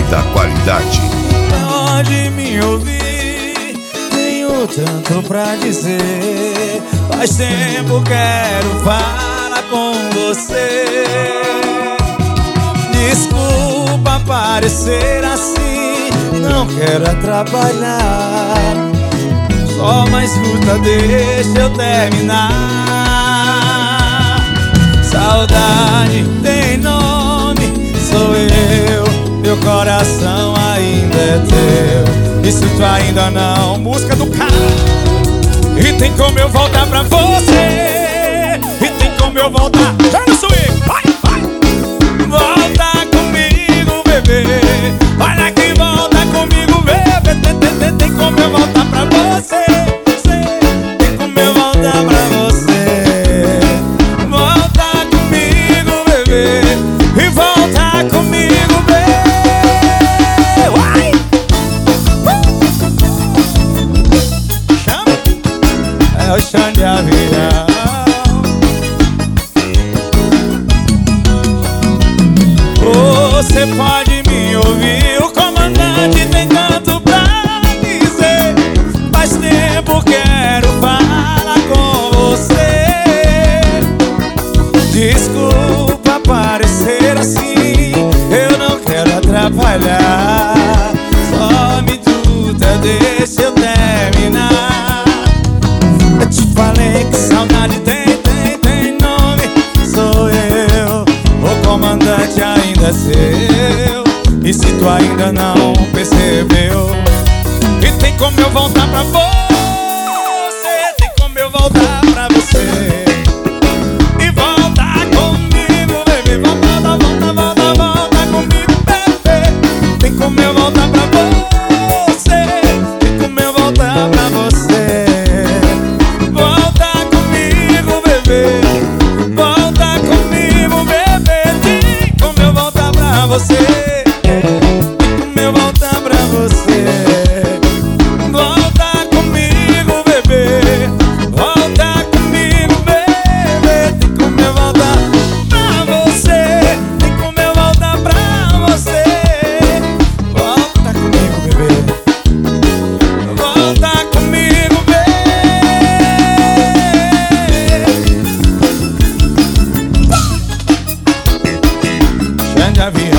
alta qualidade. Pode me ouvir, tenho tanto pra dizer. Faz tempo quero falar com você. Desculpa parecer assim, não quero atrapalhar. Só mais escuta, deixa eu terminar. Saudade tem nome, sou eu. Meu coração ainda é teu. E se tu ainda não, música do cara. E tem como eu voltar pra você. E tem como eu voltar. Já no swing, vai, vai. Volta comigo, bebê. Olha que volta comigo, bebê. Tem como eu voltar pra você. Tem como eu voltar pra você. Volta comigo, bebê. E volta comigo, bebê. Vai. Chama. É o chão de avião. Você pode me ouvir, o comandante tem tanto pra dizer. Faz tempo quero falar com você. Desculpa parecer assim, eu não quero atrapalhar. Só me tuta, deixa eu terminar. Eu te falei que saudade tem nome, sou eu. O comandante ainda é seu. E se tu ainda não percebeu, e tem como eu voltar pra você. Tem como eu voltar pra você. E volta comigo, bebê. Volta, volta, volta, volta comigo, bebê. Tem como eu voltar pra você. Tem como eu voltar pra você. Volta comigo, bebê. Volta comigo, bebê. Tem como eu voltar pra você. Avião.